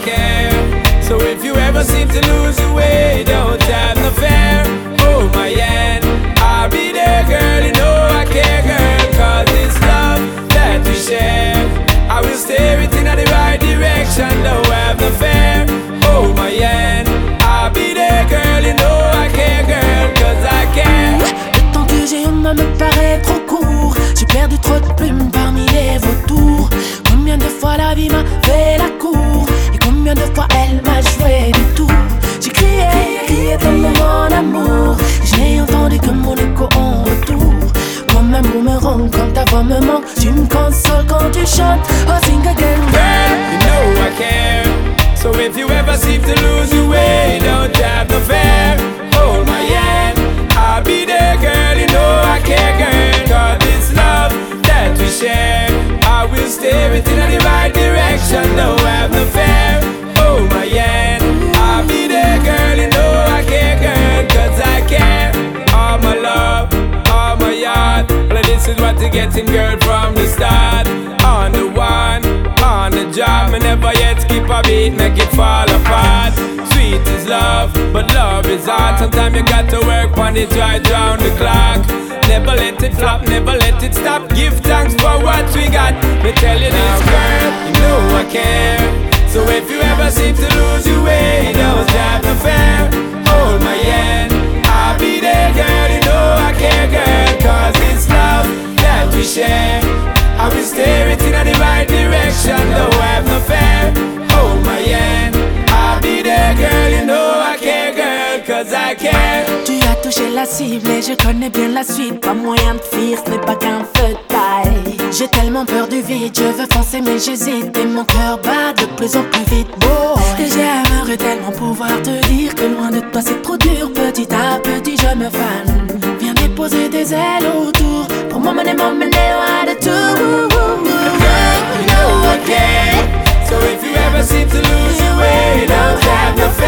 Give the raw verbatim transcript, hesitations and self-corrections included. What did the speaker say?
care. So if you ever seem to lose your way, don't have no fear. Hold my hand, I'll be there, girl. You know I care, girl. Cause it's love that we share. I will steer it in the right direction, don't have no fear. Hold my hand, I'll be there, girl. You know I care, girl. Cause I care. Le temps que j'ai eu me paraît trop court. J'ai perdu trop de plumes parmi les vautours. Combien de fois la vie m'a fait la cour, et combien de fois elle m'a joué du tour. J'ai crié, crié tellement mon amour, j'ai entendu que mon écho en retour. Comme un boomerang quand ta voix me manque, tu me consoles quand tu chantes. Oh sing again, girl, you know I care. So if you ever seem to lose your way, don't have no fear. Hold my hand, I'll be there, girl. You know I care, girl. Cause it's love that we share. I will steer it in the right direction, don't have no fear. Hold my hand, I'll be there, girl. You know I care, girl. Cause I care. All my love, all my heart. Well, this is what you're getting, girl, from the start. On the one, on the job, me never yet skip a beat, make it fall apart. Sweet is love, but love is hard. Sometimes you got to work on it right round the clock. Never let it flop, never let it stop. Give thanks for what we got. Me tell you this, girl, you know I care. So if you ever seem to lose your way, don't have no fear. Hold my hand, I'll be there, girl. You know I care, girl. Cause it's love that we share. I will steer it in the right direction, don't have no fear. Hold my hand, I'll be there, girl. You know I care, girl. Cause I care. tu as touché la cible et je connais bien la suite. Pas moyen de fuir, ce n'est pas qu'un feu de paille. J'ai tellement peur du vide, je veux foncer mais j'hésite. Et mon cœur bat de plus en plus vite, boy. Et j'aimerais tellement pouvoir te dire que loin de toi c'est trop dur. Petit à petit je me fane. Viens déposer des ailes autour pour m'emmener, m'emmener loin de tout. Girl, you know I care. So if you ever seem to lose your way, don't have no fear.